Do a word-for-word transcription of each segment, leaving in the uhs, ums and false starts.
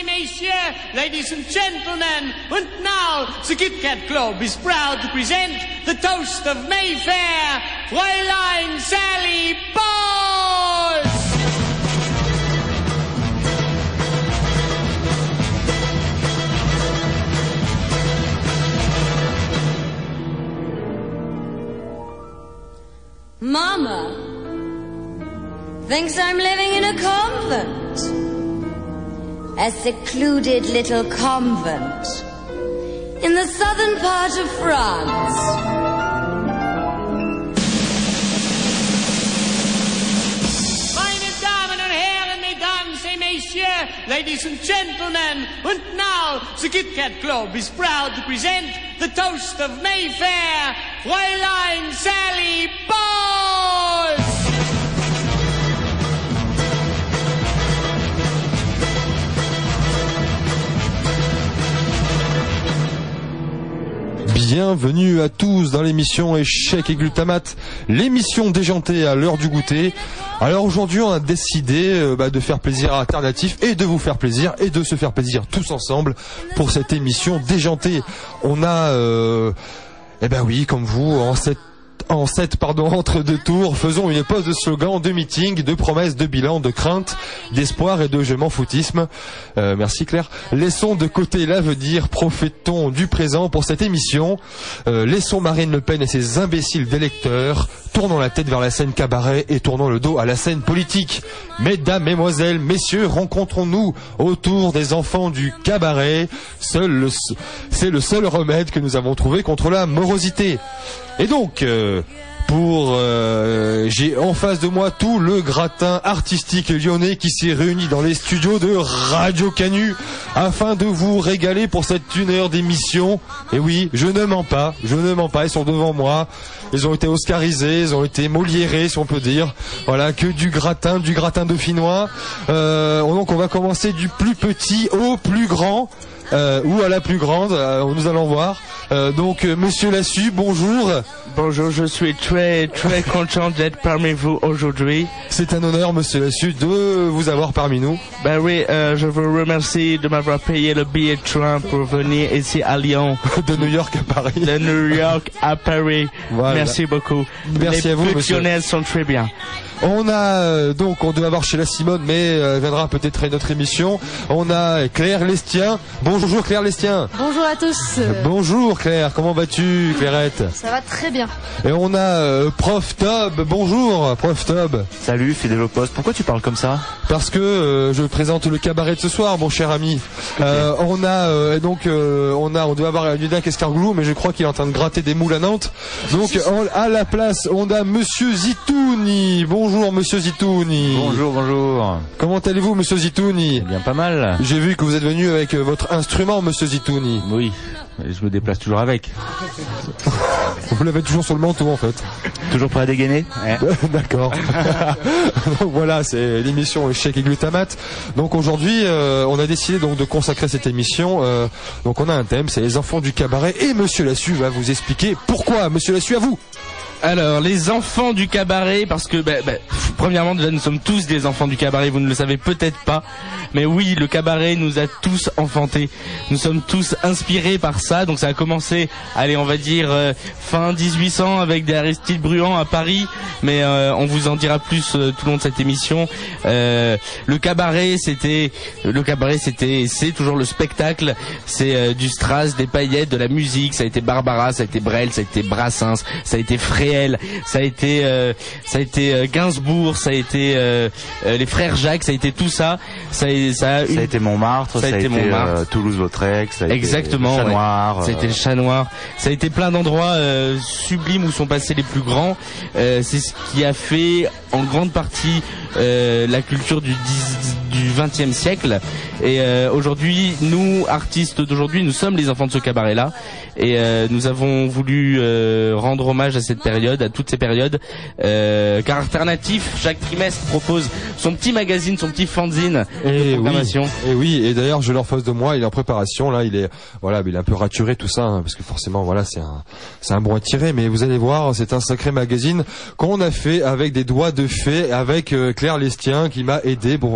et messieurs, ladies and gentlemen, and now the Kit Kat Club is proud to present the toast of Mayfair, Fräulein Sally Bowles! Mama thinks I'm living in a convent, a secluded little convent in the southern part of France. Meine Damen und Herren, Mesdames et Messieurs, ladies and gentlemen, and now the Kit Kat Club is proud to present the toast of Mayfair, Fräulein Sally Bowles! Bienvenue à tous dans l'émission Échec et Glutamate, l'émission déjantée à l'heure du goûter. Alors aujourd'hui on a décidé euh, bah, de faire plaisir à Alternatif et de vous faire plaisir et de se faire plaisir tous ensemble pour cette émission déjantée. On a, euh, eh ben oui, comme vous, en cette En sept, pardon, entre deux tours, faisons une pause de slogan, de meeting, de promesses, de bilan, de crainte, d'espoir et de je m'en foutisme. Euh, merci Claire. Laissons de côté l'avenir, profitons du présent pour cette émission. Euh, laissons Marine Le Pen et ses imbéciles d'électeurs. Tournons la tête vers la scène cabaret et tournons le dos à la scène politique. Mesdames, mesdemoiselles, messieurs, rencontrons-nous autour des enfants du cabaret. Seul le, c'est le seul remède que nous avons trouvé contre la morosité. Et donc, euh, pour, euh, j'ai en face de moi tout le gratin artistique lyonnais qui s'est réuni dans les studios de Radio Canu afin de vous régaler pour cette une heure d'émission. Et oui, je ne mens pas, je ne mens pas, ils sont devant moi, ils ont été oscarisés, ils ont été moliérés si on peut dire. Voilà, que du gratin, du gratin dauphinois. Euh, donc on va commencer du plus petit au plus grand. Euh, ou à la plus grande, euh, nous allons voir. Euh, donc, euh, Monsieur Lassus, bonjour. Bonjour, je suis très très content d'être parmi vous aujourd'hui. C'est un honneur, Monsieur Lassus, de vous avoir parmi nous. Ben oui, euh, je vous remercie de m'avoir payé le billet de train pour venir ici à Lyon. De New York à Paris. De New York à Paris. Voilà. Merci beaucoup. Merci Les à vous, Monsieur. Les sont très bien. On a euh, donc, on doit avoir chez la Simone, mais euh, viendra peut-être à notre émission. On a Claire Lestien. Bonjour Claire Lestien. Bonjour à tous. Bonjour Claire, comment vas-tu Clairette? Ça va très bien. Et on a euh, Prof Tob. Bonjour Prof Tob. Salut fidèle au poste. Pourquoi tu parles comme ça? Parce que euh, je présente le cabaret de ce soir, mon cher ami. Euh, on a euh, donc euh, on a on doit avoir Ludac Escargoulou, mais je crois qu'il est en train de gratter des moules à Nantes. Donc on, à la place, on a Monsieur Zitouni. Bonjour Monsieur Zitouni. Bonjour, bonjour. Comment allez-vous Monsieur Zitouni? Eh bien pas mal. J'ai vu que vous êtes venu avec votre instrument Monsieur Zitouni. Oui, je me déplace toujours avec. Vous l'avez toujours sur le manteau en fait. Toujours prêt à dégainer. Ouais. D'accord. Donc voilà, c'est l'émission Échec et Glutamate. Donc aujourd'hui, euh, on a décidé donc de consacrer cette émission. Euh, donc on a un thème, c'est les enfants du cabaret. Et Monsieur Lassus va vous expliquer pourquoi. Monsieur Lassus, à vous. Alors, les enfants du cabaret, parce que, bah, bah, premièrement, déjà, nous sommes tous des enfants du cabaret, vous ne le savez peut-être pas, mais oui, le cabaret nous a tous enfantés. Nous sommes tous inspirés par ça, donc ça a commencé, allez, on va dire, euh, fin dix-huit cents avec des Aristide Bruant à Paris, mais euh, on vous en dira plus euh, tout le long de cette émission. Euh, le cabaret, c'était, le cabaret, c'était, c'est toujours le spectacle, c'est euh, du strass, des paillettes, de la musique, ça a été Barbara, ça a été Brel, ça a été Brassens, ça a été Fréhel, ça a été euh, ça a été euh, Gainsbourg, ça a été euh, euh, les frères Jacques, ça a été tout ça. Ça a, ça a, une... ça a été Montmartre, ça, ça a été, été euh, Toulouse-Lautrec, ça a Exactement, été le Chat ouais. Noir. Ça a été le Chat Noir. Ça a été plein d'endroits euh, sublimes où sont passés les plus grands. Euh, c'est ce qui a fait en grande partie euh, la culture du dix, du vingtième siècle. Et euh, aujourd'hui, nous, artistes d'aujourd'hui, nous sommes les enfants de ce cabaret-là. Et euh, nous avons voulu euh, rendre hommage à cette période, à toutes ces périodes, euh, car Alternatif, chaque trimestre, propose son petit magazine, son petit fanzine de programmation. Oui, et oui, et d'ailleurs, je l'ai en face de moi, il est en préparation, là, il est, voilà, il est un peu raturé tout ça, hein, parce que forcément, voilà, c'est un, c'est un bon à tirer, mais vous allez voir, c'est un sacré magazine qu'on a fait avec des doigts de fée, avec euh, Claire Lestien qui m'a aidé. Bon, enfin bref,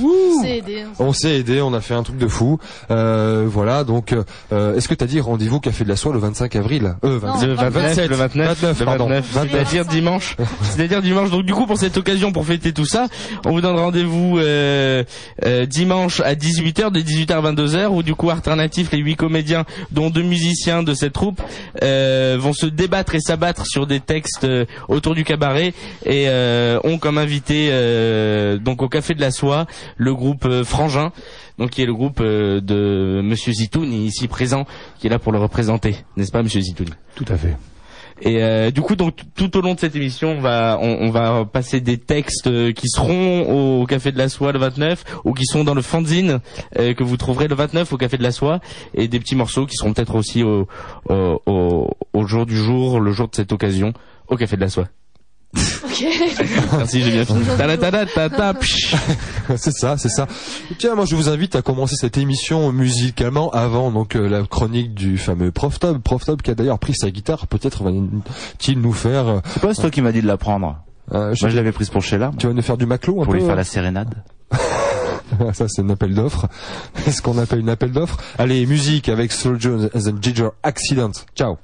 On s'est aidé. hein. On s'est aidé, on a fait un truc de fou. Euh, voilà, donc euh, est-ce que t'as dit rendez-vous Café de la Soie le vingt-cinq avril Euh, Non, Le vingt-neuf, vingt-sept, le vingt-neuf, vingt-neuf, le pardon. vingt-neuf, c'est-à-dire dimanche. C'est-à-dire dimanche. Donc du coup, pour cette occasion, pour fêter tout ça, on vous donne rendez-vous euh, euh, dimanche à dix-huit heures, de dix-huit heures à vingt-deux heures, où du coup, Alternatif, les huit comédiens, dont deux musiciens de cette troupe, euh, vont se débattre et s'abattre sur des textes euh, autour du cabaret et euh, ont comme invité euh, donc au Café de la Soie le groupe euh, Frangin, donc qui est le groupe euh, de Monsieur Zitouni ici présent, qui est là pour le représenter, n'est-ce pas, Monsieur Zitouni? Tout à fait. Et euh, du coup, donc tout au long de cette émission, on va on, on va passer des textes euh, qui seront au Café de la Soie le vingt-neuf, ou qui sont dans le fanzine euh, que vous trouverez le vingt-neuf au Café de la Soie, et des petits morceaux qui seront peut-être aussi au, au au au jour du jour, le jour de cette occasion, au Café de la Soie. Ok. Merci, j'ai bien fini. Ta-da-ta-da-ta-ta, psh. C'est ça, c'est ça. Tiens, moi je vous invite à commencer cette émission musicalement avant donc euh, la chronique du fameux Prof Top. Prof Top qui a d'ailleurs pris sa guitare, peut-être va-t-il nous faire... Euh, C'est pas c'est toi qui m'as dit de la prendre. euh, je- Moi, je l'avais prise pour Sheila. Tu vas nous faire du maclo un Pour peu lui faire la sérénade. Ça c'est un appel d'offres. Est-ce qu'on appelle une appel d'offres? Allez, musique avec Slow Jones and Ginger Accident. Ciao.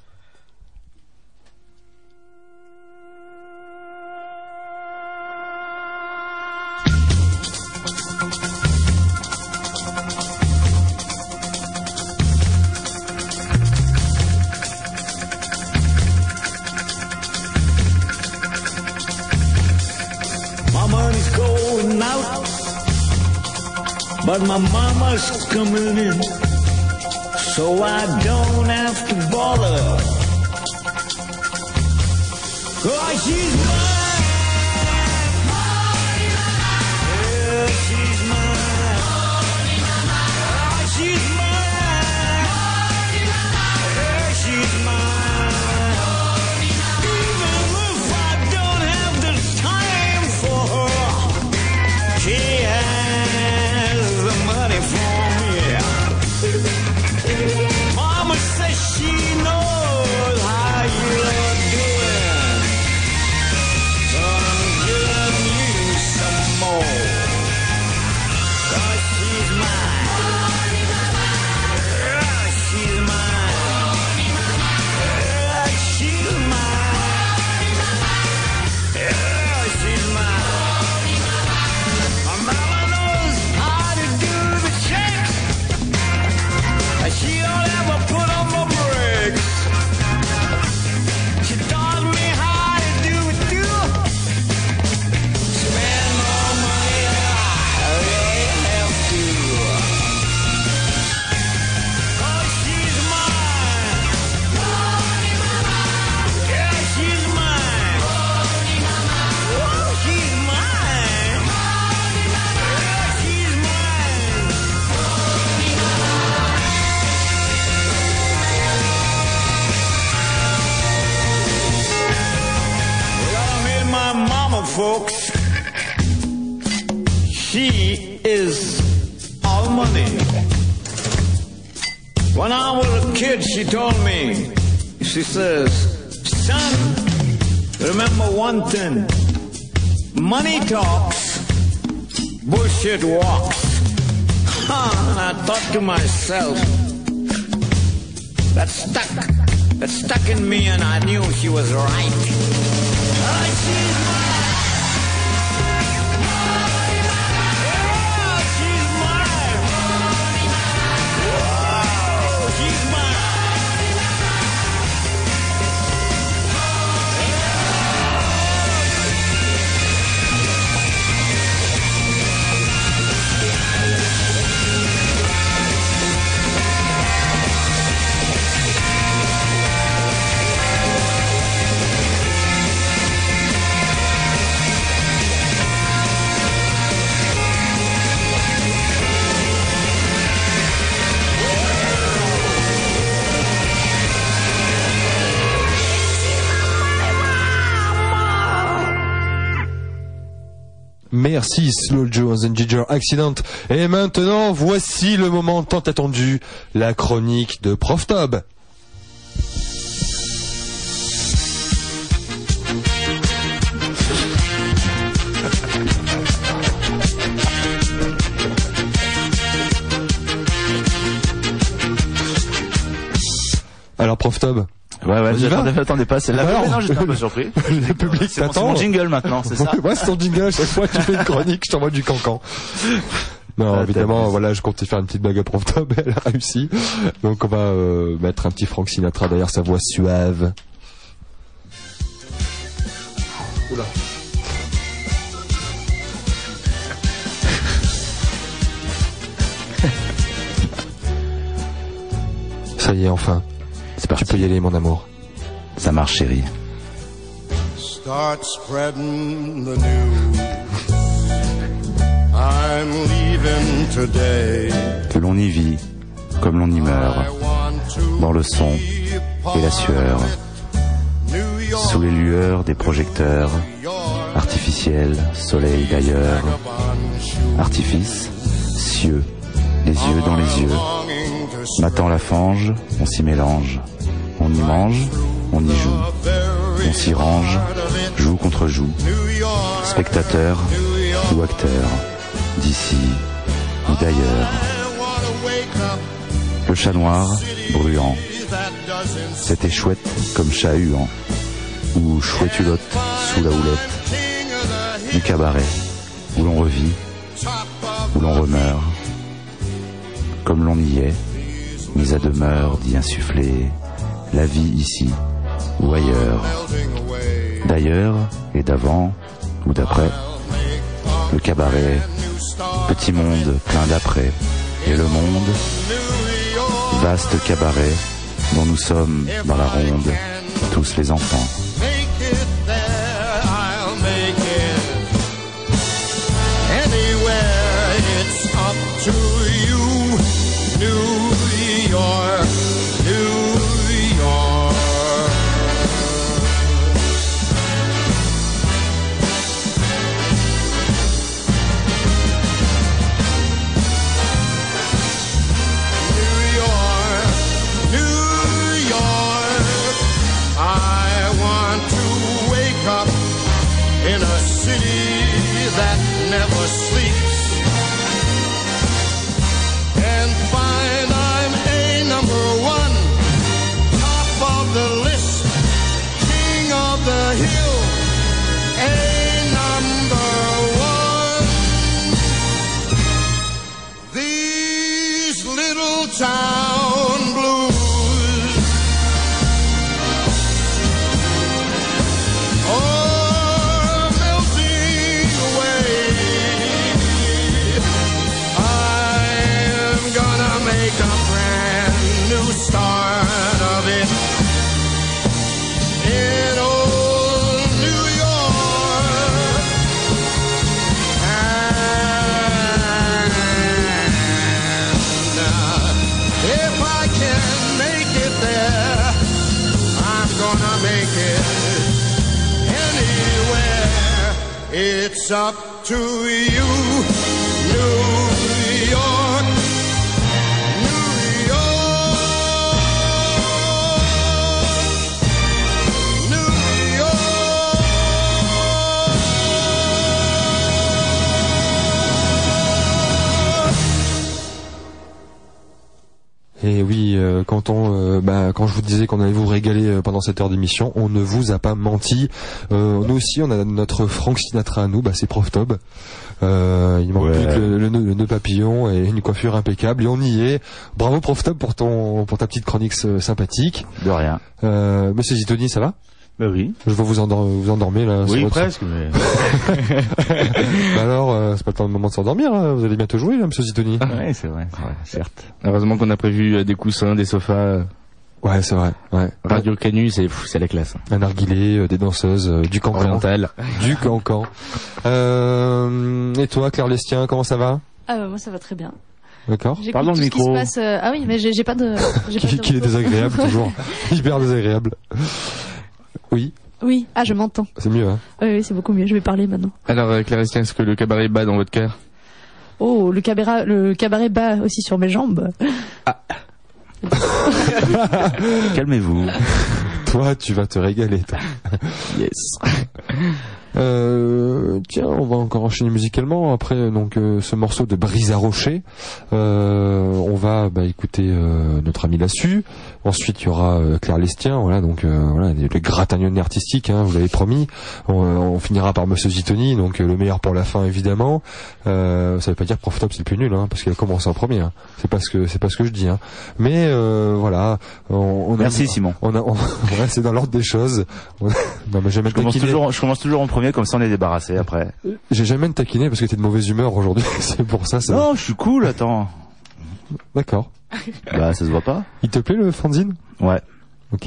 My money's going out, but my mama's coming in, so I don't have to bother. 'Cause she's mine. Yeah, she's mine. Oh, she's mine. Yeah, she's mine. Even if I don't have the time for her, she has the money for me. Mama says she knows how you're doing, so I'm giving you some more. 'Cause she's mine. Yeah, she's mine. Yeah, she's mine. Yeah, she's mine. My mama knows how to do the checks. She don't ever put on my brakes. She taught me how to do it too. Spend more money than I really have to. 'Cause she's mine. Yeah, she's mine. Oh, she's mine. Yeah, she's mine. Well, I meet my mama, folks. She is all money. When I was a kid, she told me, she says, son, remember one thing. Money talks, bullshit walks. Huh, and I thought to myself, that stuck, that stuck in me, and I knew she was right. Ah, she's mine. Yeah, she's mine. Whoa, she's mine. Merci Slow Jones and Ginger Accident. Et maintenant, voici le moment tant attendu, la chronique de Prof Tob. Prof Tob. Ouais, ouais, On y j'attendais, va attendez pas, c'est là. Alors, non, j'étais un peu surpris. Le public C'est mon, c'est t'attend. mon jingle maintenant, c'est ça? Ouais, c'est ton jingle. À chaque fois que tu fais une chronique, je t'envoie du cancan. Non, Ah, évidemment, t'as- voilà, je comptais faire une petite blague à Prof Tob, elle a réussi. Donc on va euh, mettre un petit Frank Sinatra derrière sa voix suave. Oula. Ça y est, enfin. C'est parti. Tu peux y aller, mon amour. Ça marche, chérie. Start spreading the news. I'm leaving today. Que l'on y vit, comme l'on y meurt, dans le son et la sueur, sous les lueurs des projecteurs, artificiels, soleil d'ailleurs, artifice, cieux, les yeux dans les yeux. Matant la fange, on s'y mélange, on y mange, on y joue, on s'y range, joue contre joue, spectateur ou acteur, d'ici ou d'ailleurs. Le chat noir, bruyant, c'était chouette comme chat huant, ou chouettulotte sous la houlette, du cabaret, où l'on revit, où l'on remeurt, comme l'on y est, mis à demeure d'y insuffler la vie ici ou ailleurs, d'ailleurs et d'avant ou d'après, le cabaret, petit monde plein d'après, et le monde, vaste cabaret dont nous sommes dans la ronde, tous les enfants. Make it there, I'll make it anywhere. It's up to you, New York, New York. New York, New York. I want to wake up in a city that never sleeps and find I'm a number one, top of the list, king of the hill, a number one. These little town blues are melting away. I'm gonna make a brand new start of it in old New York. And uh, if I can make it there, I'm gonna make it anywhere. It's up to you, New York, New York, New York. Et oui, euh, quand on, euh, bah, quand je vous disais qu'on allait vous régaler euh, pendant cette heure d'émission, on ne vous a pas menti. Euh, nous aussi, on a notre Frank Sinatra à nous, bah, c'est Prof Tob. Euh, il manque Ouais. plus que le, le, nœud, le nœud papillon et une coiffure impeccable. Et on y est. Bravo Prof Tob pour ton, pour ta petite chronique euh, sympathique. De rien. Euh, Monsieur Zitoni, ça va? Bah oui. Je vois vous endor vous endormir là. sur Oui, votre- presque, mais... Bah alors, euh, c'est pas le temps le moment de s'endormir. Là. Vous allez bientôt jouer, là, Monsieur Zitoni. ouais, c'est vrai, c'est vrai, certes. Heureusement qu'on a prévu euh, des coussins, des sofas. Ouais, c'est vrai. Ouais. Radio Canu, c'est pff, c'est la classe. Un narguilé, euh, des danseuses, euh, du cancan. Oriental. Du cancan. Euh, et toi, Claire Lestien, comment ça va? Ah bah moi ça va très bien. D'accord. J'écoute Parle dans tout le ce qui se micro. passe. euh, Ah oui, mais j'ai j'ai pas de. j'ai pas Qui, de qui est retour. désagréable, toujours. Hyper désagréable. Oui, Oui. Ah je m'entends. c'est mieux, hein. Oui, oui c'est beaucoup mieux. Je vais parler maintenant. Alors, euh, Claire Estienne, est-ce que le cabaret bat dans votre cœur? Oh le cabaret, le cabaret bat aussi sur mes jambes. Calmez-vous. Toi, tu vas te régaler, toi. Yes. Euh, tiens, on va encore enchaîner musicalement. Après donc euh, ce morceau de Brise à Rocher, euh, on va bah, écouter euh, notre ami Lassu. Ensuite, il y aura euh, Claire Lestien. Voilà, donc euh, voilà, le gratagnonnet artistique, hein, vous l'avez promis. On, on finira par Monsieur Zitoni, donc euh, le meilleur pour la fin évidemment. Euh, ça veut pas dire que Prof Top c'est le plus nul, hein, parce qu'il a commencé en premier. Hein. C'est pas ce que c'est pas ce que je dis. Hein. Mais euh, voilà. On, on Merci a, Simon. On a, on, ouais, c'est dans l'ordre des choses. On, non, mais jamais je commence taquiné. toujours, je commence toujours en premier, comme ça on est débarrassé après. J'ai jamais te taquiné parce que t'es de mauvaise humeur aujourd'hui. C'est pour ça. ça... Non, je suis cool. Attends. D'accord. Bah ça se voit pas. Il te plaît le fanzine? Ouais. Ok.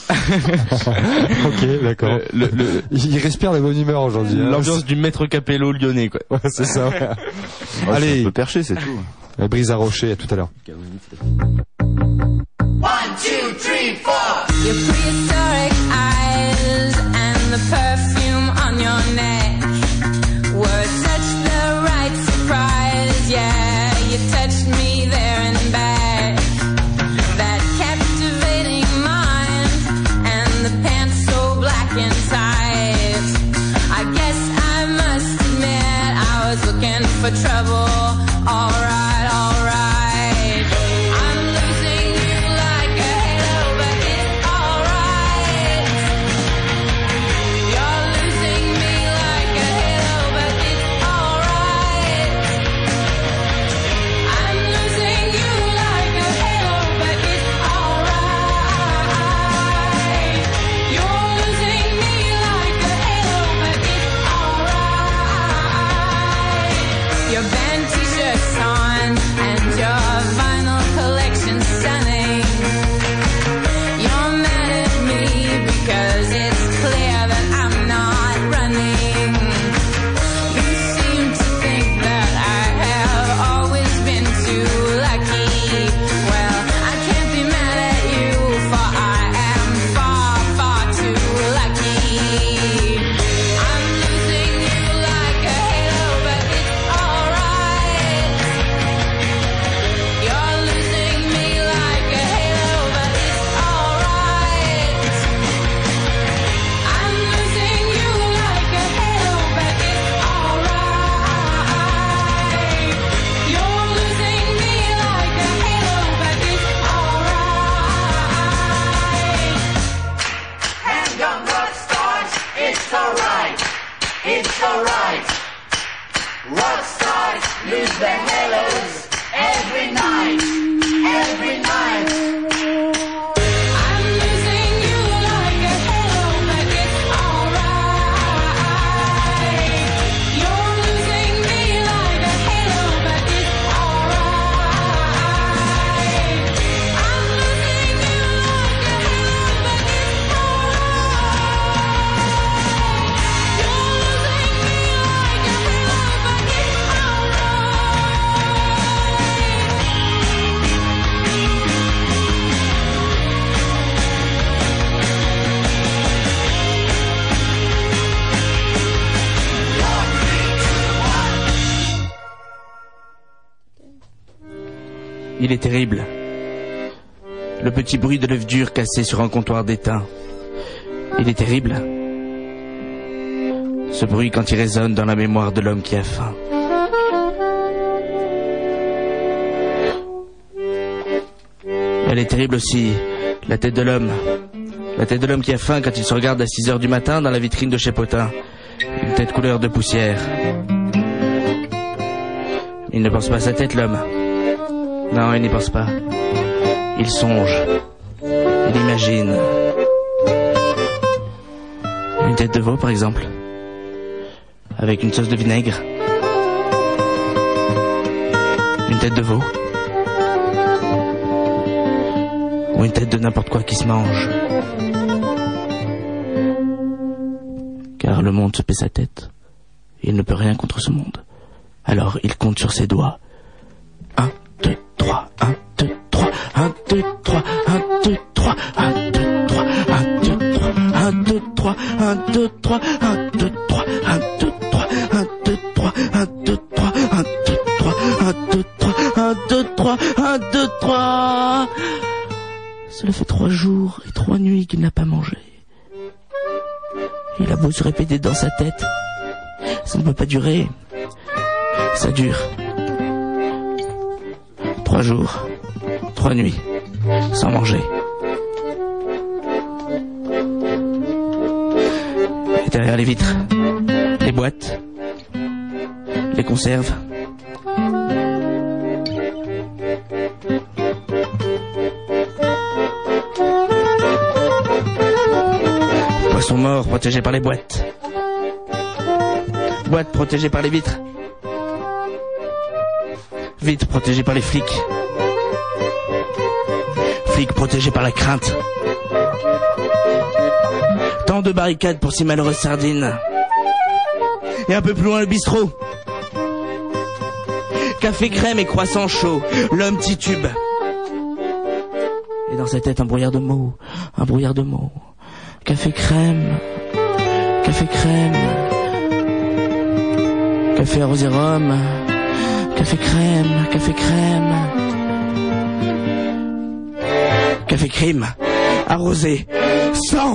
Ok, d'accord. Le, le, le... Il respire la bonne humeur aujourd'hui. L'ambiance hein. du maître Capello lyonnais, quoi. Ouais, c'est ça. Ouais. Ouais, allez. Un peu perché, c'est tout. La Brise à Rocher, à tout à l'heure. One, two, three, four. Your prehistoric eyes and the perfume on your neck were such the right surprise. Yeah, you touched me there and back. That captivating mind and the pants so black and tight. I guess I must admit I was looking for trouble. All right, all right. I'm losing you like a halo, but it's all right. You're losing me like a halo, but it's all right. I'm losing you like a halo, but it's all right. You're losing me like a halo, but it's all right. Your band t-shirts on and your vinyl collection stunning. You're mad at me because it's clear that I'm not running. You seem to think that I have always been too lucky. Well, I can't be mad at you, for I am far, far too lucky. I'm losing you like a halo, but it's all right. You're losing me like a halo, but it's all right. I'm losing you like a halo, but it's all right. You're losing me like a halo, but it's all right. Handgun rock stars, it's alright. It's alright. Rock stars lose their halos every night. Every night. I'm losing you like a halo, but it's all right. You're losing me like a halo, but it's all right. I'm losing you like a halo, but it's all right. You're losing me like a halo, but it's all Il est terrible. Le petit bruit de l'œuf dur cassé sur un comptoir d'étain. Il est terrible. Ce bruit quand il résonne dans la mémoire de l'homme qui a faim. Elle est terrible aussi, la tête de l'homme. La tête de l'homme qui a faim quand il se regarde à six heures du matin dans la vitrine de chez Potin. Une tête couleur de poussière. Il ne pense pas à sa tête, l'homme. Non, il n'y pense pas. Il songe. Il imagine. Une tête de veau, par exemple. Avec une sauce de vinaigre. Une tête de veau. Ou une tête de n'importe quoi qui se mange. Car le monde se paie sa tête. Et il ne peut rien contre ce monde. Alors il compte sur ses doigts. Un, deux, trois, un, deux, trois, un, deux, trois, un, deux, trois, un, deux, trois, un, deux, trois, un, deux, trois, un, deux, trois, un, deux, trois, un, deux, trois, un, deux, trois, un, deux, trois, un, deux, trois, un, deux, trois, un, deux, trois, un, deux, trois. Cela fait trois jours et trois nuits qu'il n'a pas mangé. Il a beau se répéter dans sa tête, ça ne peut pas durer. Ça dure. Trois jours, trois nuits, sans manger. Et derrière les vitres, les boîtes, les conserves. Poissons morts protégés par les boîtes. Boîtes protégées par les vitres. Vitres protégées par les flics. Flics protégés par la crainte. Tant de barricades pour ces malheureuses sardines. Et un peu plus loin le bistrot. Café crème et croissant chaud. L'homme titube. Et dans sa tête un brouillard de mots. Un brouillard de mots. Café crème. Café crème. Café arrosé rhum. Café crème. Café crème. Café crime. Arrosé. Sang.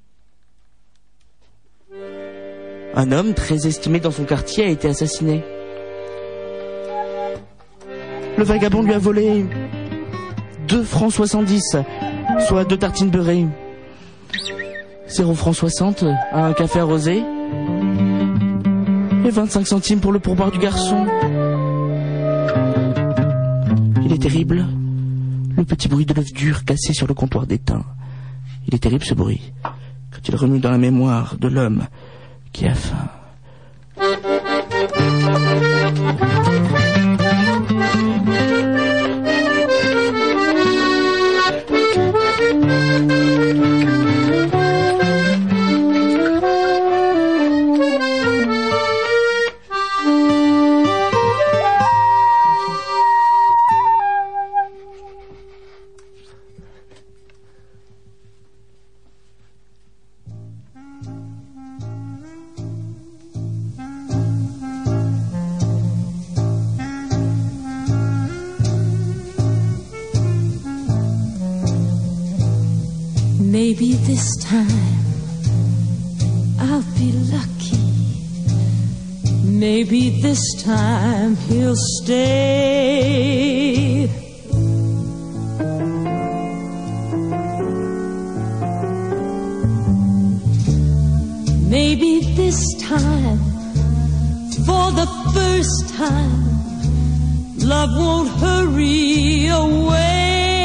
Un homme très estimé dans son quartier a été assassiné. Le vagabond lui a volé deux francs soixante-dix, soit deux tartines beurrées. zéro francs soixante à un café arrosé. Et vingt-cinq centimes pour le pourboire du garçon. Il est terrible, le petit bruit de l'œuf dur cassé sur le comptoir d'étain. Il est terrible ce bruit, quand il remue dans la mémoire de l'homme qui a faim. Maybe this time I'll be lucky. Maybe this time he'll stay. Maybe this time, for the first time, love won't hurry away.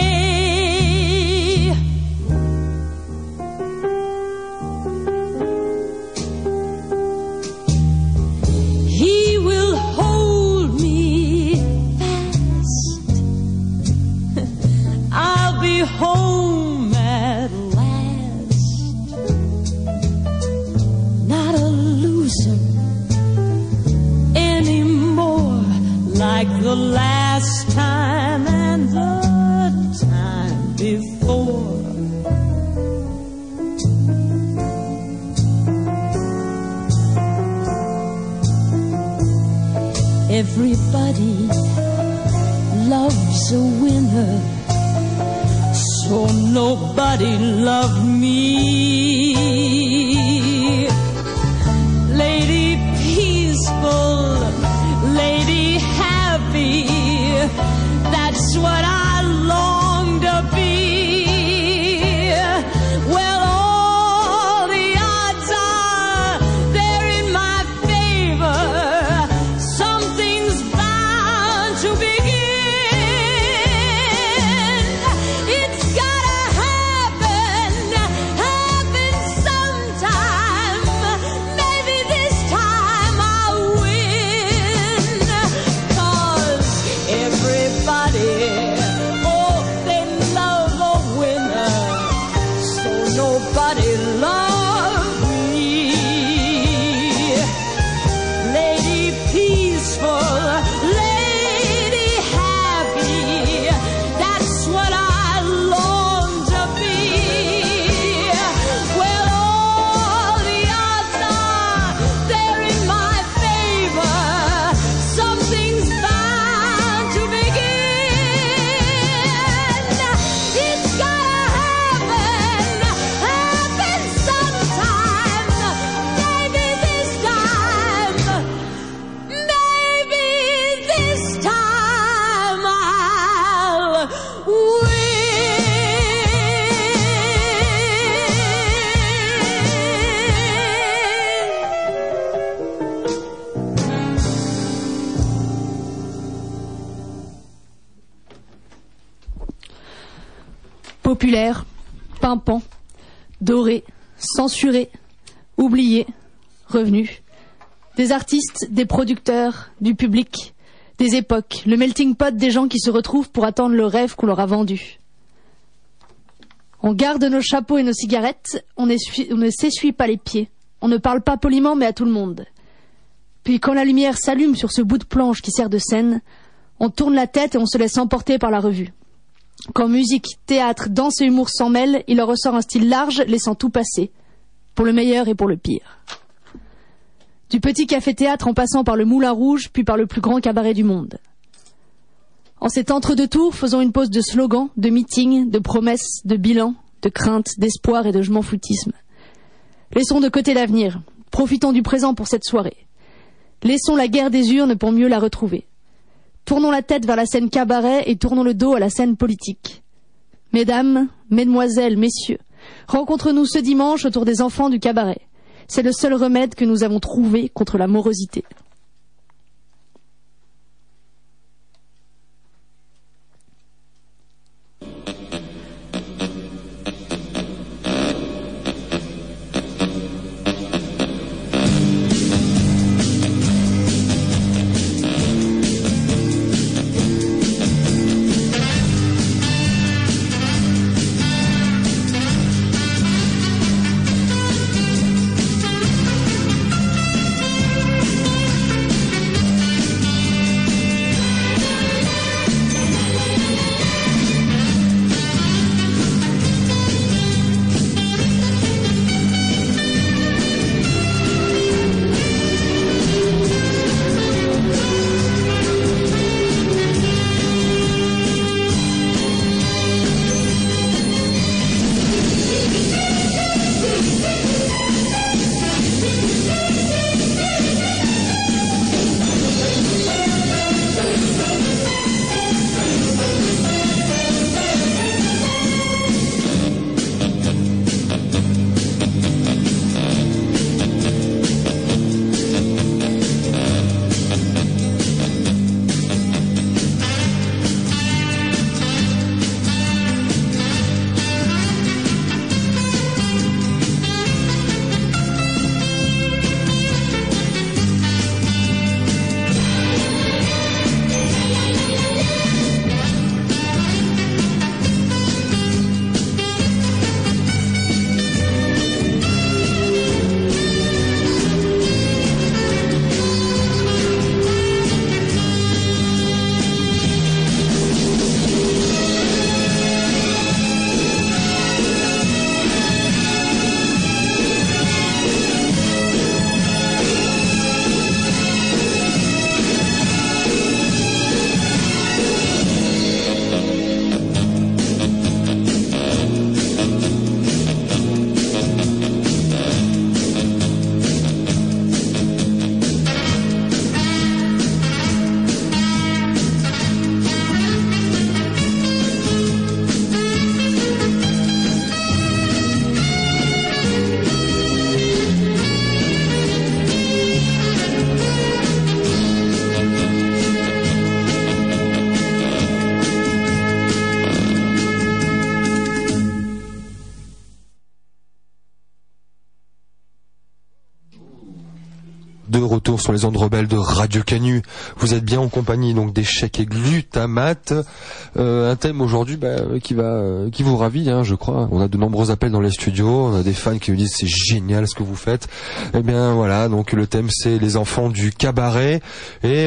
Home at last, not a loser anymore, like the last time and the time before. Everybody loves a winner, so nobody loved me. Lady peaceful, lady happy, that's what I long to be. Well, all the odds are they're in my favor. Something's bound to begin. It's gotta happen, happen Populaire, pimpant, doré, censuré, oublié, revenu. Des artistes, des producteurs, du public, des époques, le melting pot des gens qui se retrouvent pour attendre le rêve qu'on leur a vendu. On garde nos chapeaux et nos cigarettes, on, essuie, on ne s'essuie pas les pieds, on ne parle pas poliment mais à tout le monde. Puis quand la lumière s'allume sur ce bout de planche qui sert de scène, on tourne la tête et on se laisse emporter par la revue. Quand musique, théâtre, danse et humour s'en mêlent, il leur ressort un style large, laissant tout passer, pour le meilleur et pour le pire. Du petit café-théâtre en passant par le Moulin Rouge, puis par le plus grand cabaret du monde. En cet entre-deux tours, faisons une pause de slogans, de meetings, de promesses, de bilans, de craintes, d'espoir et de je m'en foutisme. Laissons de côté l'avenir, profitons du présent pour cette soirée. Laissons la guerre des urnes pour mieux la retrouver. Tournons la tête vers la scène cabaret et tournons le dos à la scène politique. Mesdames, mesdemoiselles, messieurs, rencontre-nous ce dimanche autour des enfants du cabaret. C'est le seul remède que nous avons trouvé contre la morosité. De retour sur les ondes rebelles de Radio Canu. Vous êtes bien en compagnie donc d'Échec et Glutamate. Euh, un thème aujourd'hui bah, qui va, euh, qui vous ravit, hein, je crois. On a de nombreux appels dans les studios. On a des fans qui nous disent c'est génial ce que vous faites. Eh bien voilà, donc le thème c'est les enfants du cabaret. Et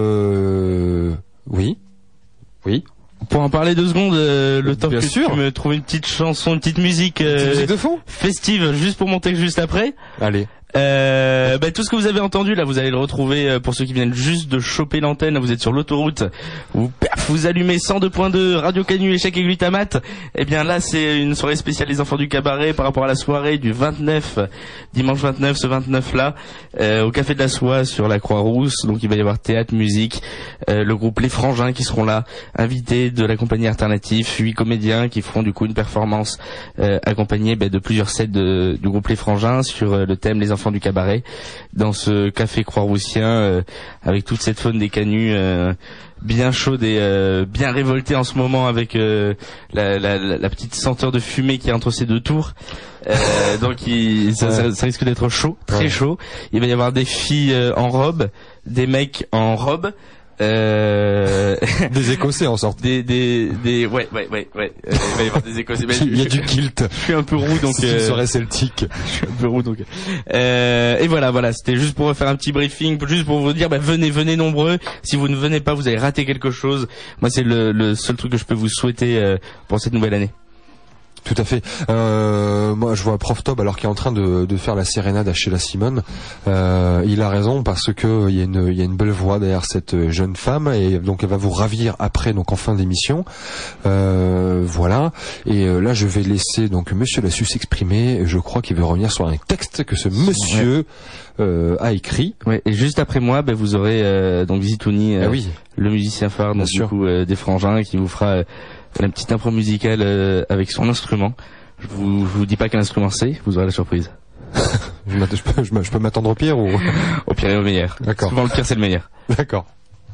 euh... oui, oui. Pour en parler deux secondes, euh, le temps Bien que sûr. tu me trouves une petite chanson, une petite musique, euh, Petite musique de fond festive, juste pour monter juste après. Allez. Euh, bah, tout ce que vous avez entendu là, vous allez le retrouver euh, pour ceux qui viennent juste de choper l'antenne. Vous êtes sur l'autoroute, vous, paf, vous allumez cent deux point deux Radio Canu, Échec et Glutamate. Et bien là, c'est une soirée spéciale des enfants du cabaret par rapport à la soirée du vingt-neuf, dimanche vingt-neuf, ce vingt-neuf là, euh, au Café de la Soie sur la Croix-Rousse. Donc il va y avoir théâtre, musique, euh, le groupe Les Frangins qui seront là, invités de la compagnie alternative, huit comédiens qui feront du coup une performance euh, accompagnée bah, de plusieurs sets de, du groupe Les Frangins sur euh, le thème Les enfants enfants du cabaret dans ce café Croix-Roussien euh, avec toute cette faune des canuts euh, bien chaude et euh, bien révoltée en ce moment avec euh, la, la, la petite senteur de fumée qui est entre ces deux tours. Euh, donc il, ça, ça, ça risque d'être chaud, très ouais. chaud. Il va y avoir des filles euh, en robe, des mecs en robe. Euh... Des Écossais en sorte. Des des des ouais ouais ouais ouais. Euh, il va y avoir des Écossais. Mais il y a je, du kilt. Je suis un peu roux donc. C'est euh... une soirée celtique. Je suis un peu roux donc. Euh... Et voilà voilà. C'était juste pour faire un petit briefing, juste pour vous dire bah venez venez nombreux. Si vous ne venez pas, vous allez rater quelque chose. Moi c'est le le seul truc que je peux vous souhaiter euh, pour cette nouvelle année. Tout à fait. Euh, moi, je vois Prof Tob alors qu'il est en train de, de faire la sérénade à Sheila Simone. Euh, il a raison parce que il y a une, il y a une belle voix derrière cette jeune femme et donc elle va vous ravir après, donc en fin d'émission. Euh, voilà. Et là, je vais laisser donc Monsieur Lassus s'exprimer. Je crois qu'il veut revenir sur un texte que ce monsieur ouais. euh, a écrit. Ouais. Et juste après moi, ben, vous aurez euh, donc Zitouni, euh, ah oui. le musicien phare, donc du coup euh, des Frangins, qui vous fera. Euh, la petite impro musicale euh, avec son instrument. Je vous, je vous dis pas quel instrument c'est, vous aurez la surprise. je, peux, je, je peux m'attendre au pire ou au pire et au meilleur. D'accord. Souvent le pire c'est le meilleur. D'accord.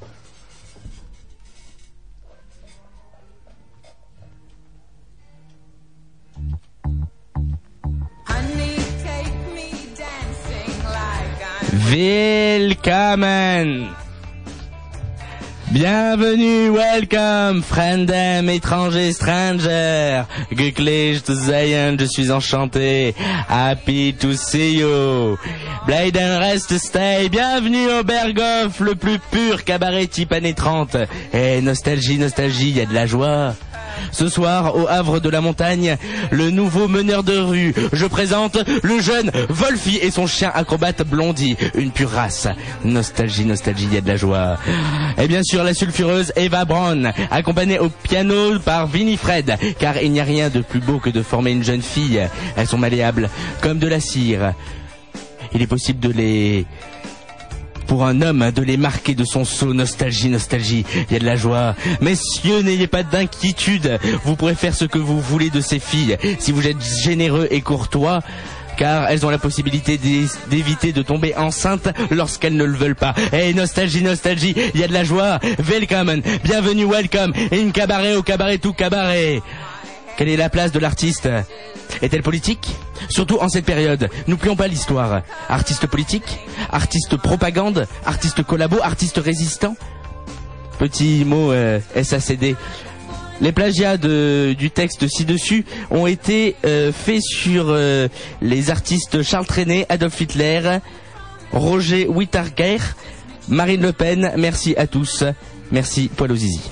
Willkommen. Bienvenue, welcome, friendem, étranger, stranger. Glücklich zu sehen, je suis enchanté. Happy to see you. Bleiben reste stay. Bienvenue au Berghoff, le plus pur cabaret type années trente. Eh, nostalgie, nostalgie, y a de la joie. Ce soir, au Havre de la Montagne, le nouveau meneur de rue. Je présente le jeune Wolfie et son chien acrobate Blondie. Une pure race. Nostalgie, nostalgie, il y a de la joie. Et bien sûr, la sulfureuse Eva Braun, accompagnée au piano par Winifred. Car il n'y a rien de plus beau que de former une jeune fille. Elles sont malléables, comme de la cire. Il est possible de les... Pour un homme, de les marquer de son sceau. Nostalgie, nostalgie, il y a de la joie. Messieurs, n'ayez pas d'inquiétude. Vous pourrez faire ce que vous voulez de ces filles, si vous êtes généreux et courtois, car elles ont la possibilité d'éviter de tomber enceintes lorsqu'elles ne le veulent pas. Eh, hey, nostalgie, nostalgie, il y a de la joie. Welcome, bienvenue, welcome. Et une cabaret au cabaret tout cabaret. Quelle est la place de l'artiste? Est-elle politique? Surtout en cette période, n'oublions pas l'histoire. Artiste politique, artiste propagande, artiste collabo, artiste résistant. Petit mot euh, S A C D. Les plagiats de, du texte ci-dessus ont été euh, faits sur euh, les artistes Charles Trenet, Adolf Hitler, Roger Whittaker, Marine Le Pen. Merci à tous. Merci, poil aux zizi.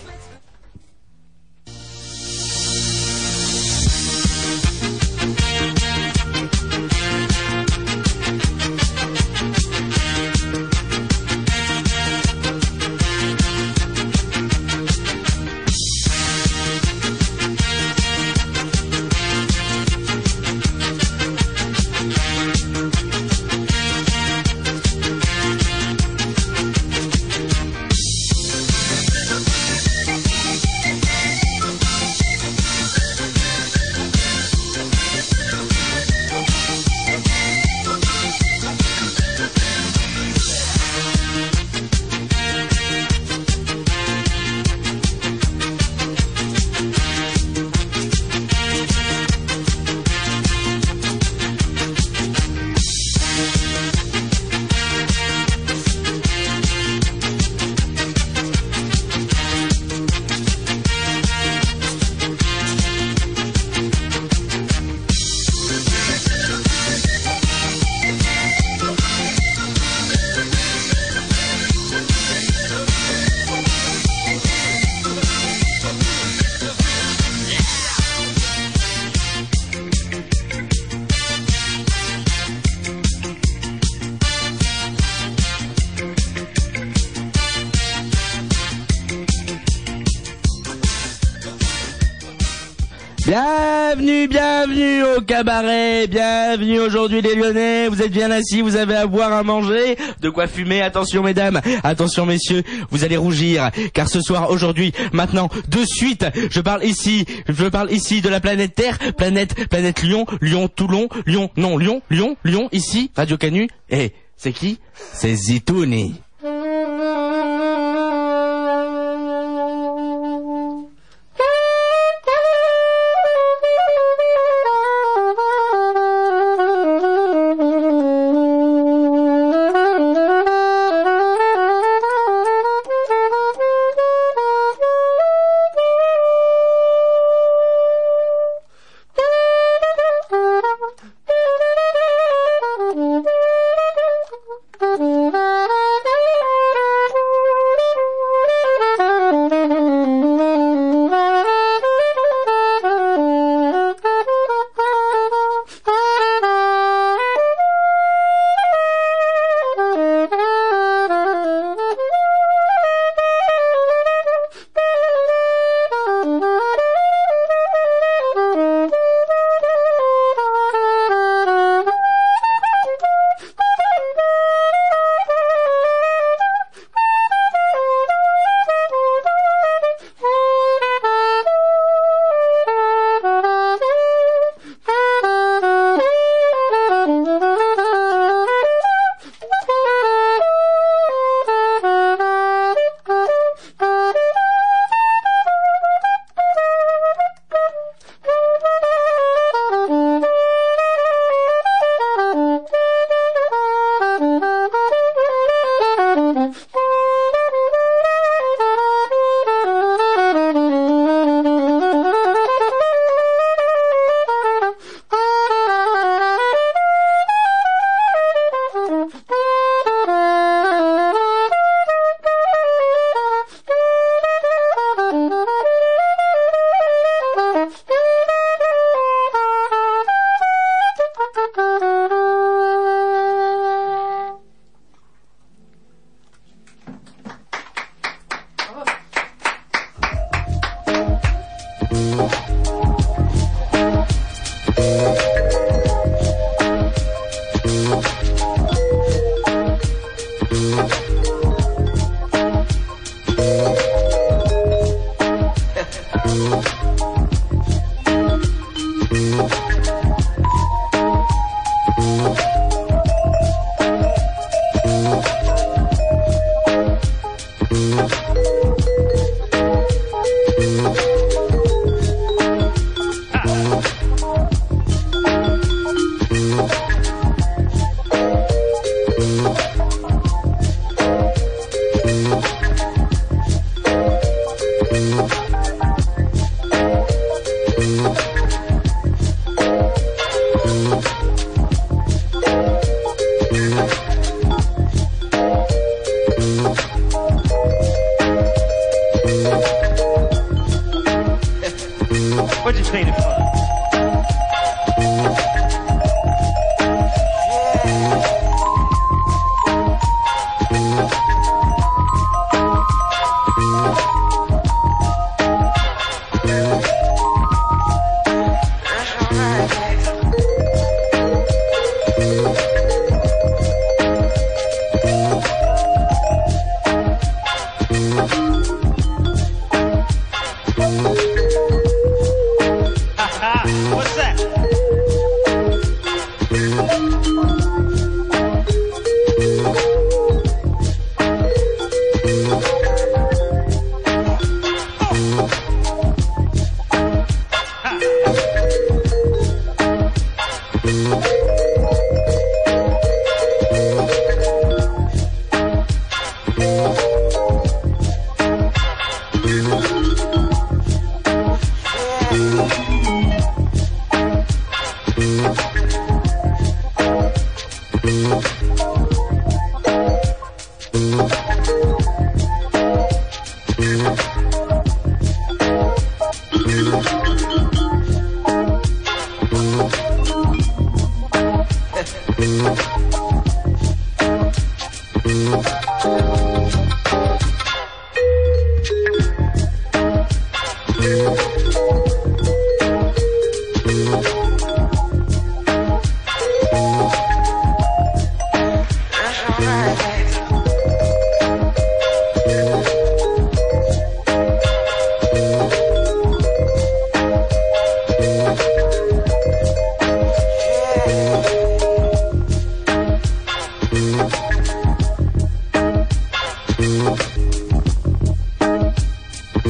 Bienvenue, bienvenue au cabaret, bienvenue aujourd'hui les Lyonnais, vous êtes bien assis, vous avez à boire, à manger, de quoi fumer, attention mesdames, attention messieurs, vous allez rougir, car ce soir, aujourd'hui, maintenant, de suite, je parle ici, je parle ici de la planète Terre, planète, planète Lyon, Lyon, Toulon, Lyon, non, Lyon, Lyon, Lyon, ici, Radio Canu, et c'est qui? C'est Zitouni.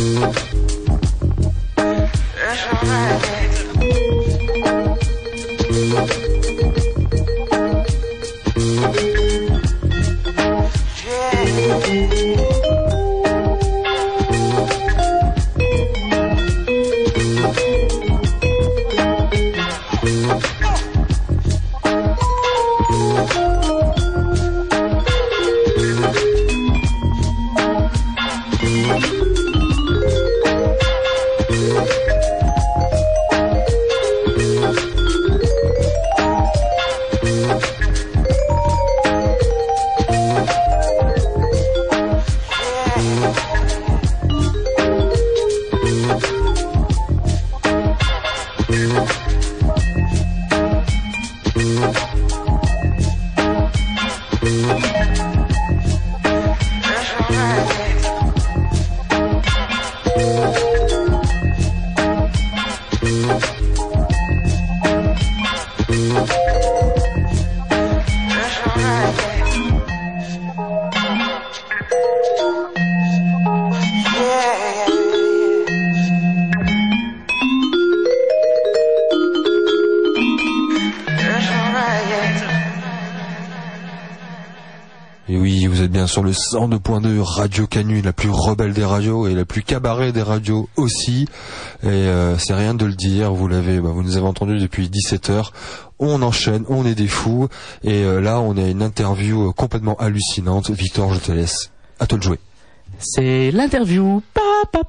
Sur le cent deux point deux Radio Canu, la plus rebelle des radios et la plus cabaret des radios aussi. Et euh, c'est rien de le dire, vous l'avez, bah, vous nous avez entendu depuis dix-sept heures. On enchaîne, on est des fous. Et euh, là, on a une interview euh, complètement hallucinante. Victor, je te laisse. À toi de jouer. C'est l'interview. Pa, pa,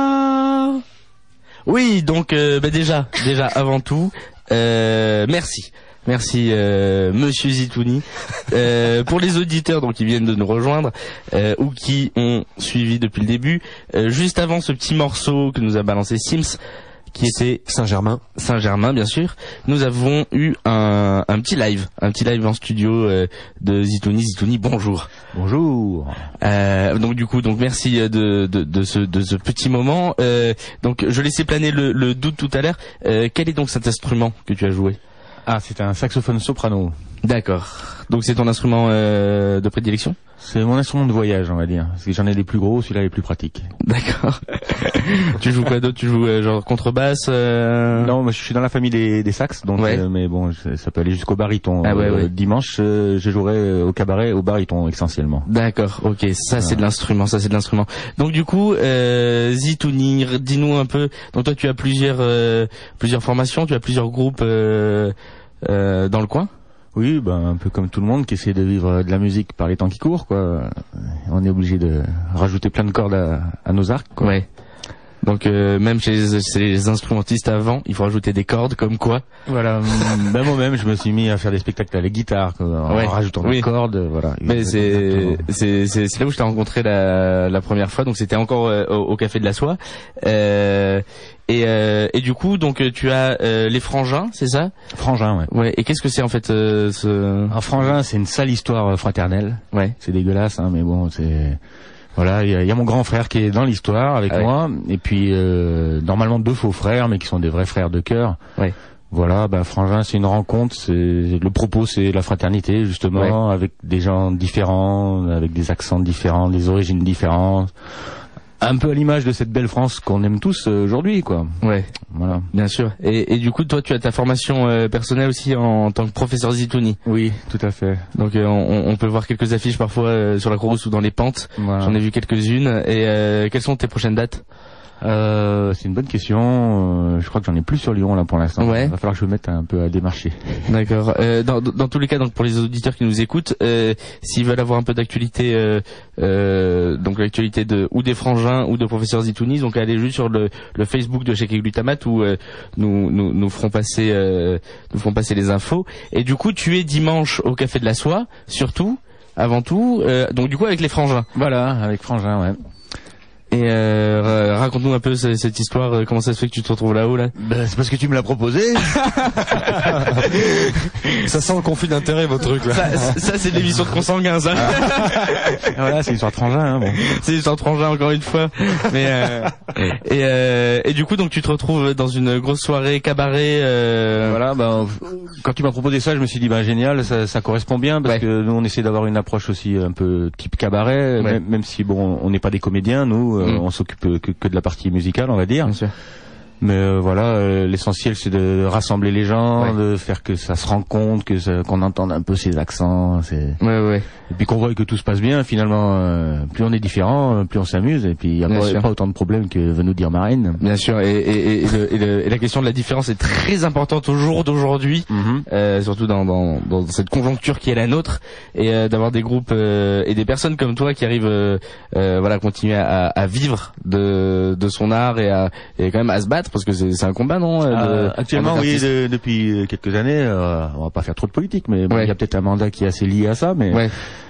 pa. Oui, donc euh, bah déjà, déjà avant tout, euh, merci. Merci euh, Monsieur Zitouni. Euh, pour les auditeurs donc qui viennent de nous rejoindre euh, ou qui ont suivi depuis le début, euh, juste avant ce petit morceau que nous a balancé Sims, qui était Saint-Germain, Saint-Germain bien sûr, nous avons eu un, un petit live, un petit live en studio euh, de Zitouni. Zitouni, bonjour. Bonjour. Euh, donc du coup, donc merci de de, de ce de ce petit moment. Euh, donc je laissais planer le, le doute tout à l'heure. Euh, quel est donc cet instrument que tu as joué? Ah, c'est un saxophone soprano. D'accord. Donc c'est ton instrument euh, de prédilection? C'est mon instrument de voyage, on va dire. Parce que j'en ai des plus gros, celui-là est plus pratique. D'accord. Tu joues quoi d'autre? Tu joues euh, genre contrebasse euh... Non, moi je suis dans la famille des, des sax, donc ouais. euh, mais bon, ça peut aller jusqu'au baryton. Ah ouais, euh, ouais. Dimanche, euh, je jouerai au cabaret au baryton essentiellement. D'accord. Ok, ça voilà. C'est de l'instrument, ça c'est de l'instrument. Donc du coup, euh, Zitouni, dis-nous un peu. Donc toi, tu as plusieurs euh, plusieurs formations, tu as plusieurs groupes euh, euh, dans le coin. Oui, ben un peu comme tout le monde qui essaie de vivre de la musique par les temps qui courent, quoi. On est obligé de rajouter plein de cordes à, à nos arcs, quoi. Ouais. Donc euh, même chez les, chez les instrumentistes avant, il faut rajouter des cordes, comme quoi. Voilà. Ben moi-même, je me suis mis à faire des spectacles à la guitare, quoi, en ouais. rajoutant oui. des cordes, voilà. Mais c'est c'est c'est c'est là où je t'ai rencontré la la première fois, donc c'était encore euh, au, au Café de la Soie. Euh, Et, euh, et du coup, donc tu as euh, les frangins, c'est ça? Frangins, ouais. Ouais. Et qu'est-ce que c'est en fait euh, ce... Un frangin, c'est une sale histoire fraternelle. Ouais. C'est dégueulasse, hein, mais bon, c'est voilà. Il y, y a mon grand frère qui est dans l'histoire avec ah moi, ouais. Et puis euh, normalement deux faux frères, mais qui sont des vrais frères de cœur. Ouais. Voilà, ben frangin, c'est une rencontre. C'est le propos, c'est la fraternité justement, ouais. Avec des gens différents, avec des accents différents, des origines différentes. Un peu à l'image de cette belle France qu'on aime tous euh, aujourd'hui, quoi. Ouais, voilà. Bien sûr. Et, et du coup, toi, tu as ta formation euh, personnelle aussi en, en tant que professeur Zitouni. Oui, tout à fait. Donc, euh, on, on peut voir quelques affiches parfois euh, sur la Croix-Rousse ou dans les pentes. Voilà. J'en ai vu quelques-unes. Et euh, quelles sont tes prochaines dates? Euh, c'est une bonne question. Euh, je crois que j'en ai plus sur Lyon là pour l'instant. Ouais. Il va falloir que je me mette un peu à démarcher. D'accord. Euh, dans, dans tous les cas, donc pour les auditeurs qui nous écoutent, euh, s'ils veulent avoir un peu d'actualité, euh, euh, donc l'actualité de ou des frangins ou de professeur Zitouni, donc allez juste sur le, le Facebook de Chèque et Glutamate où euh, nous, nous nous ferons passer euh, nous ferons passer les infos. Et du coup, tu es dimanche au Café de la Soie, surtout, avant tout. Euh, donc du coup avec les frangins. Voilà, avec frangins, ouais. Et euh, raconte-nous un peu cette, cette histoire, comment ça se fait que tu te retrouves là-haut là? Ben, c'est parce que tu me l'as proposé. Ça sent le conflit d'intérêt votre truc là. Ça, ça c'est de l'émission de consanguin ça. Voilà, c'est une histoire de frangin, hein, bon. C'est une histoire de frangin encore une fois. Mais euh, et euh, et du coup donc tu te retrouves dans une grosse soirée cabaret. Euh... Voilà, ben quand tu m'as proposé ça, je me suis dit ben génial, ça, ça correspond bien parce ouais. que nous on essaie d'avoir une approche aussi un peu type cabaret, ouais. même, même si bon on n'est pas des comédiens nous. euh, on s'occupe que, que de la partie musicale, on va dire. Bien sûr. Mais euh, voilà, euh, l'essentiel c'est de rassembler les gens, Ouais. de faire que ça se rencontre, que ça, qu'on entende un peu ces accents, c'est... Ouais, ouais. et puis qu'on voit que tout se passe bien. Finalement, euh, plus on est différent, euh, plus on s'amuse, et puis il y a Bien pas, sûr. pas autant de problèmes que veut nous dire Marine. Bien sûr, et, et, et, le, et, le, et la question de la différence est très importante au jour d'aujourd'hui, Mm-hmm. euh, surtout dans, dans, dans cette conjoncture qui est la nôtre, et euh, d'avoir des groupes euh, et des personnes comme toi qui arrivent, euh, euh, voilà, à continuer à, à vivre de, de son art et, à, et quand même à se battre, parce que c'est, c'est un combat, non euh, Euh, de- actuellement, en tant oui, qu'artiste. de- depuis quelques années, euh, on va pas faire trop de politique, mais bon, il Ouais. y a peut-être un mandat qui est assez lié à ça, mais Ouais.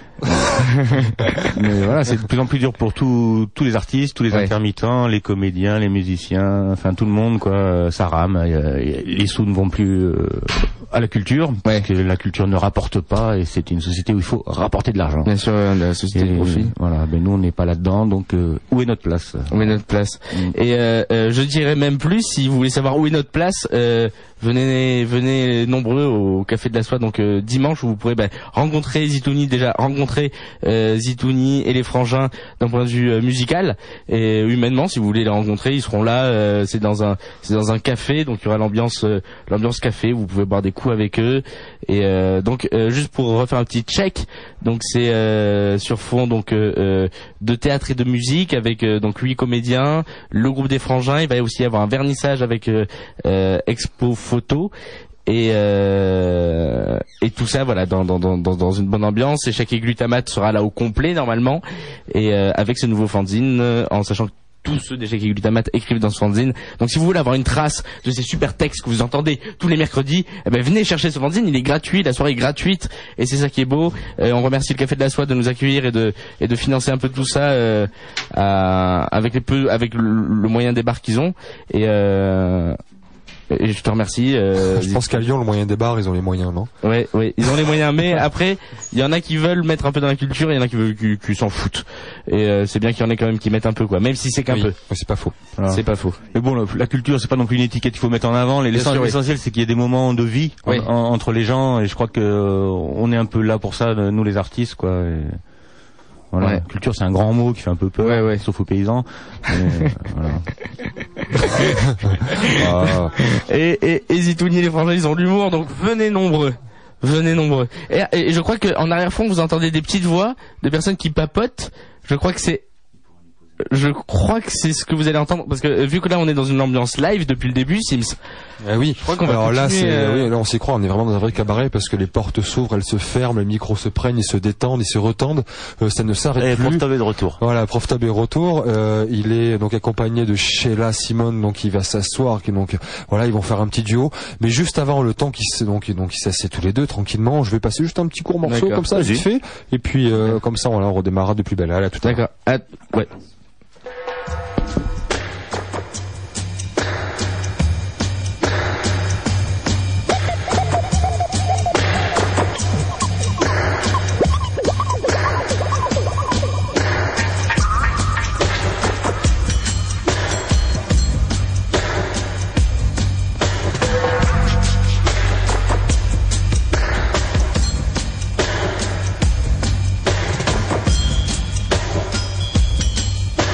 mais voilà, c'est de plus en plus dur pour tous tous les artistes, tous les Ouais. intermittents, les comédiens, les musiciens, enfin tout le monde, quoi. euh, Ça rame. il y a- il y a- les sous ne vont plus euh, à la culture, Ouais. parce que la culture ne rapporte pas, et c'est une société où il faut rapporter de l'argent. Bien sûr, euh, la société de Et, profit. voilà, ben nous on n'est pas là-dedans, donc euh, où est notre place? Où est notre place? Mm. Et euh, euh, je dirais même plus, si vous voulez savoir où est notre place, euh, venez venez nombreux au Café de la Soie, donc euh, dimanche, où vous pourrez bah, rencontrer Zitouni, déjà rencontrer euh, Zitouni et les Frangins d'un point de vue euh, musical et humainement. Si vous voulez les rencontrer, ils seront là. euh, c'est dans un c'est dans un café, donc il y aura l'ambiance euh, l'ambiance café. Vous pouvez boire des coups avec eux. Et euh, donc euh, juste pour refaire un petit check, donc c'est euh, sur fond donc euh, euh, de théâtre et de musique avec euh, donc huit comédiens, le groupe des Frangins. Il va aussi y avoir un vernissage avec euh, euh, expo photo. Et euh, et tout ça voilà dans dans dans dans une bonne ambiance. Et chaque glutamate sera là au complet normalement, et euh, avec ce nouveau fanzine, euh, en sachant que tous ceux des Jackie Glutamate écrivent dans ce fanzine. Donc si vous voulez avoir une trace de ces super textes que vous entendez tous les mercredis, eh ben venez chercher ce fanzine, il est gratuit, la soirée est gratuite, et c'est ça qui est beau. Euh, on remercie le Café de la Soie de nous accueillir et de et de financer un peu tout ça euh, à- avec les peu avec le, le moyen des bars qu'ils ont. Et euh, et je te remercie. Euh, Je pense qu'à Lyon, le moyen des bars, ils ont les moyens, non? Ouais, ouais, ils ont les moyens, mais après, il y en a qui veulent mettre un peu dans la culture, et il y en a qui veulent, qui, qui s'en foutent. Et euh, c'est bien qu'il y en ait quand même qui mettent un peu, quoi, même si c'est qu'un Oui, peu. ouais, c'est pas faux. Voilà. C'est pas faux. Mais bon, la, la culture, c'est pas non plus une étiquette qu'il faut mettre en avant. Bien L'essentiel, sûr, oui. l'essentiel, c'est qu'il y ait des moments de vie en- Oui. en- entre les gens, et je crois que euh, on est un peu là pour ça, nous les artistes, quoi. Et voilà. Ouais. Culture, c'est un grand mot qui fait un peu peur, Ouais, ouais. sauf aux paysans. Mais, voilà. Ah. Et, et, et Zitouni et les Frangins, ils ont de l'humour, donc venez nombreux. Venez nombreux. Et, et je crois qu'en arrière-fond, vous entendez des petites voix de personnes qui papotent. Je crois que c'est je crois que c'est ce que vous allez entendre, parce que euh, vu que là on est dans une ambiance live depuis le début, Sims. Ah oui. Je crois qu'on va Alors là, continuer, c'est, euh, oui, là, on s'y croit. On est vraiment dans un vrai cabaret parce que les portes s'ouvrent, elles se ferment, les micros se prennent, ils se détendent, ils se retendent. Euh, ça ne s'arrête Et plus. pour tomber de retour. Voilà, Prof Tab est retour. Euh, il est donc accompagné de Sheila Simone, donc il va s'asseoir. Qui donc voilà, ils vont faire un petit duo. Mais juste avant, le temps qu'ils se donc donc ils s'assiedent tous les deux tranquillement, je vais passer juste un petit court morceau D'accord. comme ça, Vas-y. vite fait. Et puis euh, comme ça, voilà, on redémarrera de plus belle. Allez, à tout à l'heure. D'accord. Ah, ouais. Thank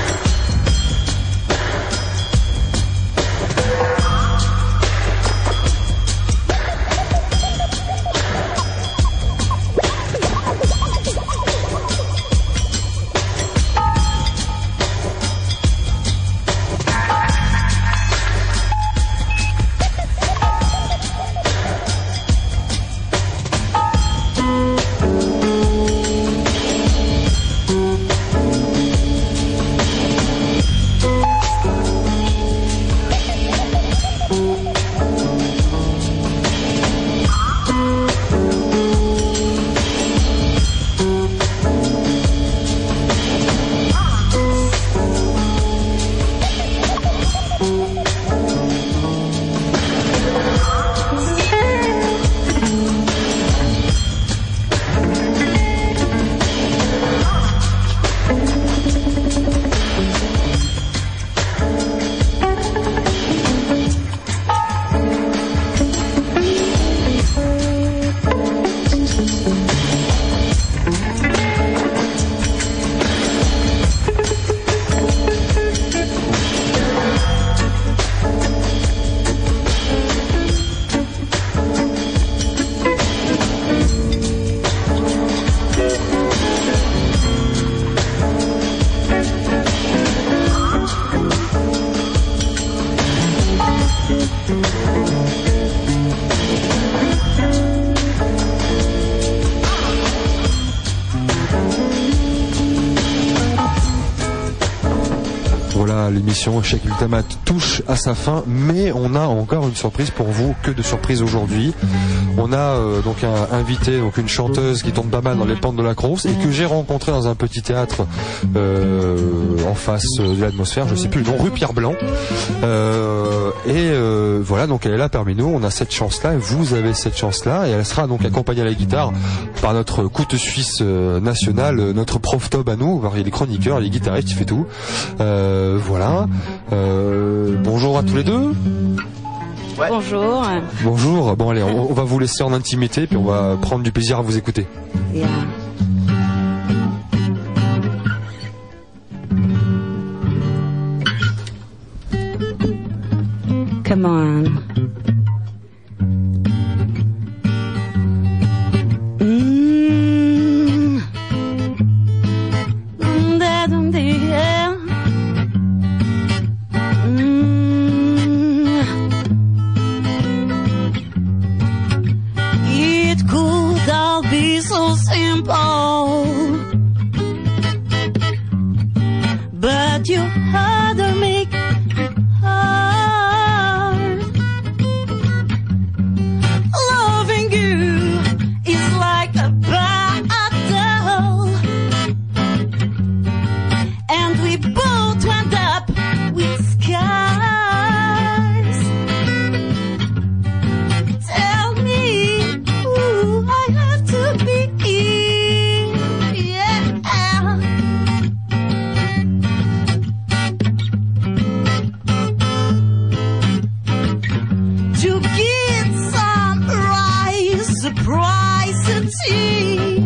Voilà, l'émission Chèque Ultimat touche à sa fin, mais on a encore une surprise pour vous. Que de surprises aujourd'hui. On a euh, donc un invité, donc une chanteuse qui tombe pas mal dans les pentes de la Crosse et que j'ai rencontré dans un petit théâtre euh, en face de l'Atmosphère, je sais plus le nom, rue Pierre Blanc. Euh, et euh, voilà, donc elle est là parmi nous. On a cette chance-là, et vous avez cette chance-là, et elle sera donc accompagnée à la guitare par notre couteau suisse euh, national, euh, notre prof Tob à nous. Il est chroniqueur, il est guitariste, il fait tout. Euh, voilà. Euh, bonjour à tous les deux. Ouais. Bonjour. Bonjour. Bon allez, on, on va vous laisser en intimité, puis on va prendre du plaisir à vous écouter. Yeah. Come on. Mm. Mm. It could all be so simple, but you had to make it hard. Loving you is like a battle, and we both went up with scars. Tell me who I have to be, yeah. To get some rice, surprise and tea.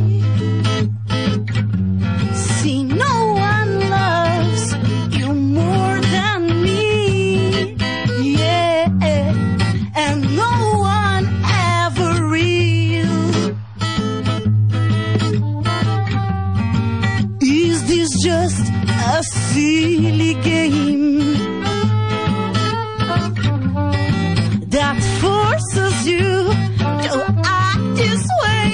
See, no one loves you more than me, yeah, and no one ever will. Is this just a silly game that forces you to act this way?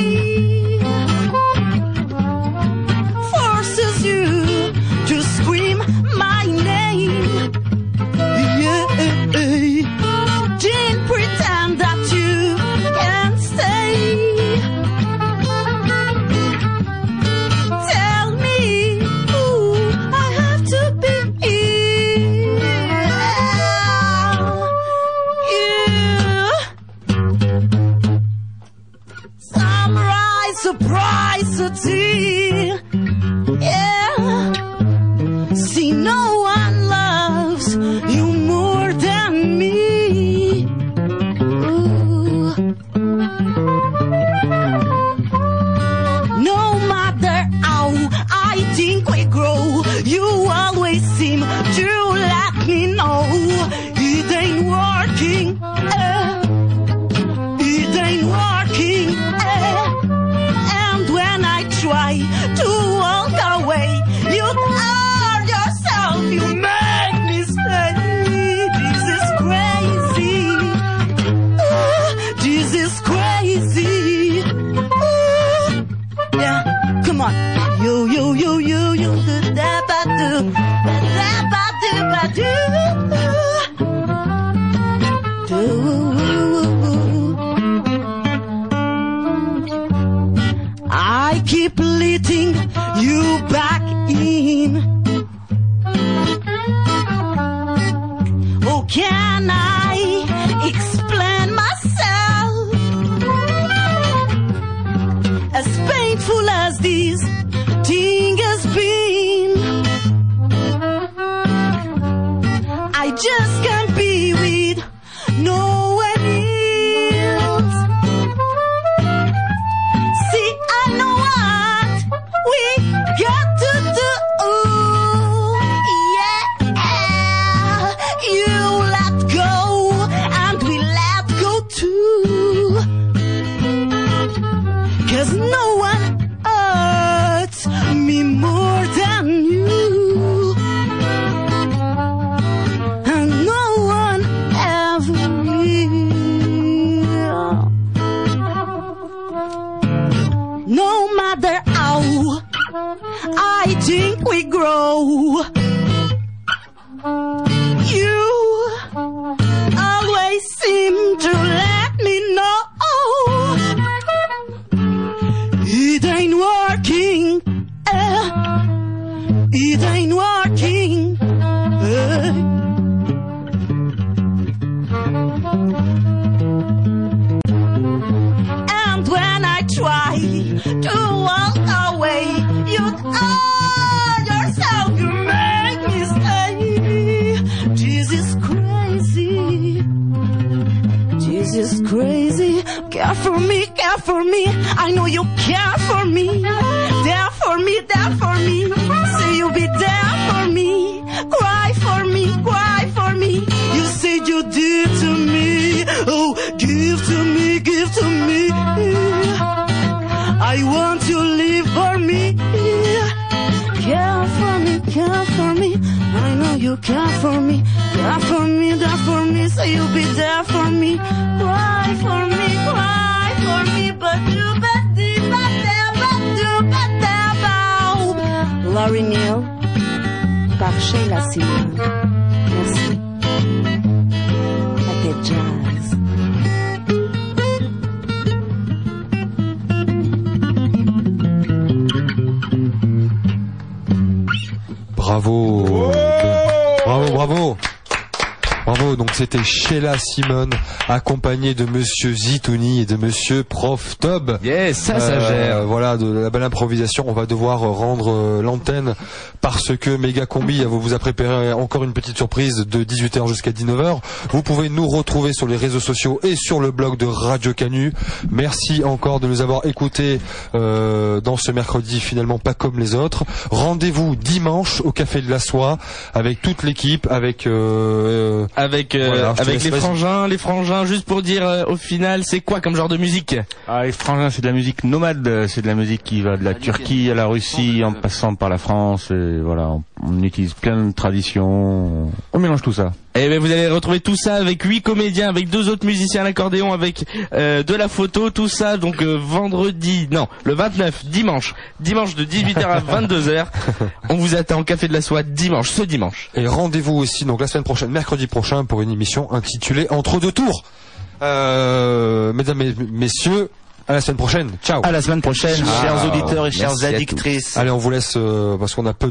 Forces you to scream my name, yeah. Don't pretend that you can stay. Tell me who I have to be, yeah. Some rice, surprise, a tea, yeah. See, no one loves you more than me. Ooh. No matter how I think we grow, you always seem to let me know it ain't working, eh. It ain't working, eh. And when I try to walk away, you are yourself, you make me say, this is crazy, ah, this is crazy, ah. Yeah, come on, yo, yo, yo, yo, yo, da ba do, da ba do ba do, do. I keep letting you back in. Oh, can I explain myself? As painful as this thing has been, I just can't be with no one else. See, I know what we got to do, yeah. You let go and we let go too, 'cause no one hurts me more than you, and no one ever will. think we grow. You always seem to let me know it ain't working. Eh, it ain't working. Eh. And when I try to walk away, you are yourself, you make me stay. This is crazy. This is crazy. Care for me, care for me. I know you care for me. There for me, there for me. Say you'll be there for me. Cry for me, cry for me. You said you did to me. Oh, give to me, give to me. I want you to live for me. Care for me, care for me. I know you care for me. Care for me, there for me. Say you'll be there for me. Cry for me, cry for me. But you better, better, better, better bow. Laurie Neal, par Sheila Simon. Merci. Paquet Jazz. Bravo. Oh, bravo, bravo. Bravo, donc c'était Sheila Simon, accompagnée de Monsieur Zitouni et de Monsieur Prof Tob. Yes, ça, ça euh, gère. Voilà, de la belle improvisation. On va devoir rendre euh, l'antenne parce que Méga Combi vous, vous a préparé encore une petite surprise de dix-huit heures jusqu'à dix-neuf heures. Vous pouvez nous retrouver sur les réseaux sociaux et sur le blog de Radio Canu. Merci encore de nous avoir écoutés euh, dans ce mercredi finalement pas comme les autres. Rendez-vous dimanche au Café de la Soie avec toute l'équipe, avec... Euh, Avec, euh, voilà, avec les frangins, les frangins, juste pour dire euh, au final, c'est quoi comme genre de musique? Ah, les frangins, c'est de la musique nomade, c'est de la musique qui va de la Turquie à la Russie, en passant par la France, et voilà, on, on utilise plein de traditions, on mélange tout ça. Et bien vous allez retrouver tout ça avec huit comédiens, avec deux autres musiciens à l'accordéon, avec euh, de la photo, tout ça, donc euh, vendredi, non, le vingt-neuf, dimanche, dimanche de dix-huit heures à vingt-deux heures, on vous attend au Café de la Soie dimanche, ce dimanche. Et rendez-vous aussi donc la semaine prochaine, mercredi prochain, pour une émission intitulée Entre deux tours. Euh, mesdames et messieurs, à la semaine prochaine. Ciao. À la semaine prochaine, ah, chers auditeurs et chères merci addictrices. Allez, on vous laisse euh, parce qu'on a peu